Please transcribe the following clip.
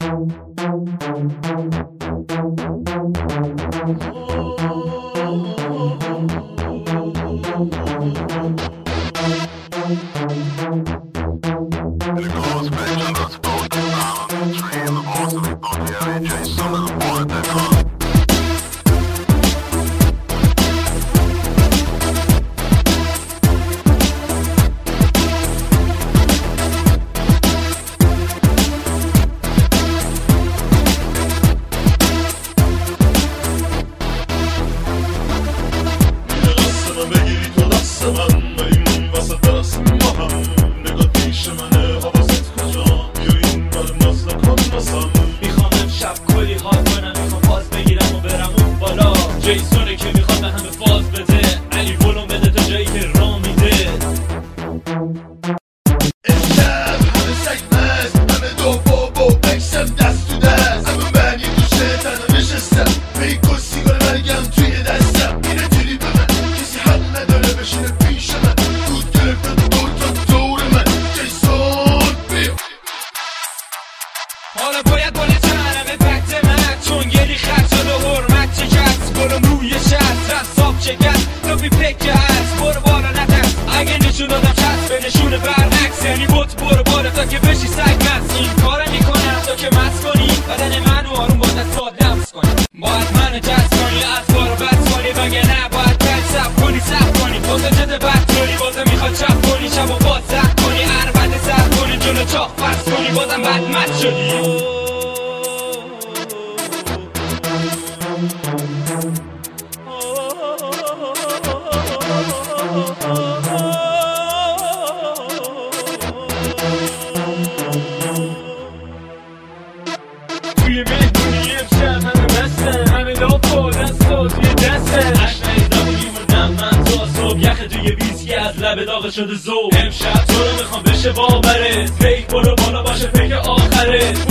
جیسونه که میخواد به همه فاز بده، علی ولوم بده تا جایی که را میده. امشب همه سگ مست، همه دو بابا بکشم دست تو دست. همه من یه دوشه تنها نشستم، بیک و سیگار مرگم توی دستم. اینه جوری به من کسی حق نداره بشینه پیش من، دود گرفته دور تا دور من. جیسون بیا حالا باید بالا چنمه پکت من، چون گلی خط شد و حرمت چکست. برم روی شهر رساب چکست، لبی پکه هست برو بالا نترس. اگه نشون دادم چست به نشون برعکس، یعنی بوت برو بالا تا که بشی سگ مست. این کارو میکنم تا که مست کنی بدن من و آروم با دستات لمس کنی. باید منو جست کنی از کارو بس کنی، وگه نه باید تل سب کنی سب کنی. بازه جده بد کنی بازه میخواد چپ کنی، شب و باز زد کنی عربده سر کنی جلو چاق فرس کنی بازم بد مد شدی. توی مهمونی امشب همه بستن، همه لاپ و دست و توی دستن. عشق نیزم و میمونم من تا صبح، یخ توی ویسکی از لب داغ شده زوب. امشب تو رو میخوام بشه باورت، فیک برو بالا باشه فکر آخرت.